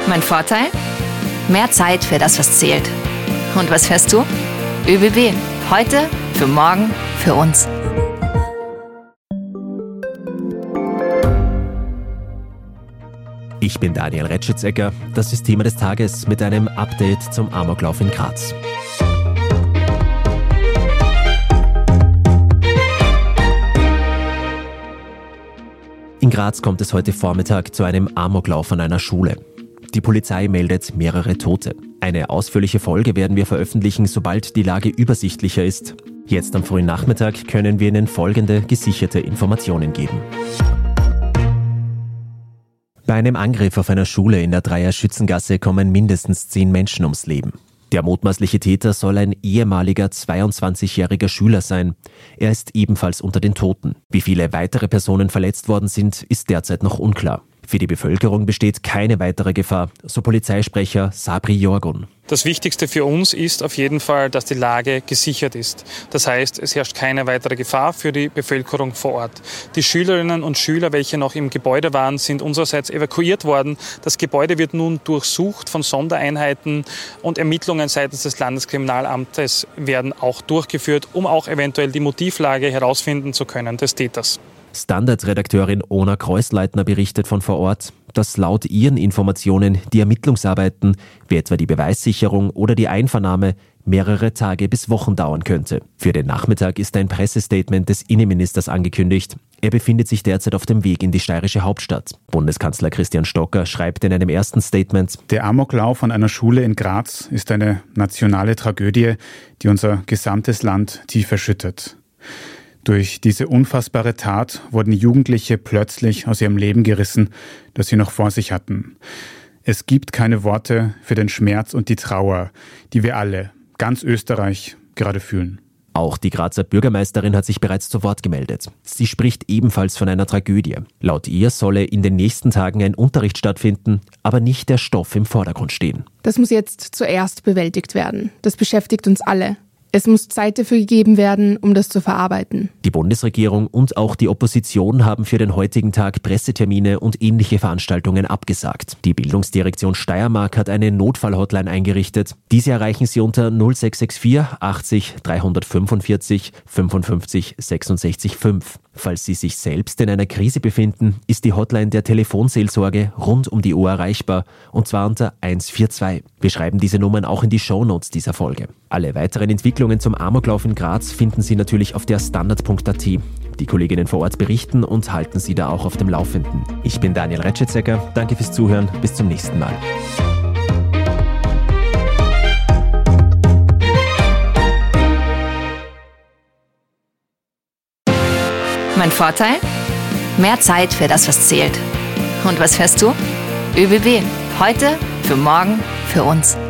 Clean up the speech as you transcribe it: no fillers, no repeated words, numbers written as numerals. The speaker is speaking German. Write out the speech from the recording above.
Mein Vorteil? Mehr Zeit für das, was zählt. Und was fährst du? ÖBB. Heute, für morgen, für uns. Ich bin Daniel Retschitzecker. Das ist Thema des Tages mit einem Update zum Amoklauf in Graz. In Graz kommt es heute Vormittag zu einem Amoklauf an einer Schule. Die Polizei meldet mehrere Tote. Eine ausführliche Folge werden wir veröffentlichen, sobald die Lage übersichtlicher ist. Jetzt am frühen Nachmittag können wir Ihnen folgende gesicherte Informationen geben. Bei einem Angriff auf einer Schule in der Dreier Schützengasse kommen mindestens 10 Menschen ums Leben. Der mutmaßliche Täter soll ein ehemaliger 22-jähriger Schüler sein. Er ist ebenfalls unter den Toten. Wie viele weitere Personen verletzt worden sind, ist derzeit noch unklar. Für die Bevölkerung besteht keine weitere Gefahr, so Polizeisprecher Sabri Yorgun. Das Wichtigste für uns ist auf jeden Fall, dass die Lage gesichert ist. Das heißt, es herrscht keine weitere Gefahr für die Bevölkerung vor Ort. Die Schülerinnen und Schüler, welche noch im Gebäude waren, sind unsererseits evakuiert worden. Das Gebäude wird nun durchsucht von Sondereinheiten und Ermittlungen seitens des Landeskriminalamtes werden auch durchgeführt, um auch eventuell die Motivlage herausfinden zu können des Täters. Standardredakteurin Ona Kreuzleitner berichtet von vor Ort, dass laut ihren Informationen die Ermittlungsarbeiten, wie etwa die Beweissicherung oder die Einvernahme, mehrere Tage bis Wochen dauern könnte. Für den Nachmittag ist ein Pressestatement des Innenministers angekündigt. Er befindet sich derzeit auf dem Weg in die steirische Hauptstadt. Bundeskanzler Christian Stocker schreibt in einem ersten Statement: Der Amoklauf an einer Schule in Graz ist eine nationale Tragödie, die unser gesamtes Land tief erschüttert. Durch diese unfassbare Tat wurden Jugendliche plötzlich aus ihrem Leben gerissen, das sie noch vor sich hatten. Es gibt keine Worte für den Schmerz und die Trauer, die wir alle, ganz Österreich, gerade fühlen. Auch die Grazer Bürgermeisterin hat sich bereits zu Wort gemeldet. Sie spricht ebenfalls von einer Tragödie. Laut ihr solle in den nächsten Tagen ein Unterricht stattfinden, aber nicht der Stoff im Vordergrund stehen. Das muss jetzt zuerst bewältigt werden. Das beschäftigt uns alle. Es muss Zeit dafür gegeben werden, um das zu verarbeiten. Die Bundesregierung und auch die Opposition haben für den heutigen Tag Pressetermine und ähnliche Veranstaltungen abgesagt. Die Bildungsdirektion Steiermark hat eine Notfallhotline eingerichtet. Diese erreichen Sie unter 0664 80 345 55 66 5. Falls Sie sich selbst in einer Krise befinden, ist die Hotline der Telefonseelsorge rund um die Uhr erreichbar, und zwar unter 142. Wir schreiben diese Nummern auch in die Shownotes dieser Folge. Alle weiteren Entwicklungen zum Amoklauf in Graz finden Sie natürlich auf der Standard.at. Die Kolleginnen vor Ort berichten und halten Sie da auch auf dem Laufenden. Ich bin Daniel Retschitzecker, danke fürs Zuhören, bis zum nächsten Mal. Mein Vorteil? Mehr Zeit für das, was zählt. Und was fährst du? ÖBB. Heute, für morgen, für uns.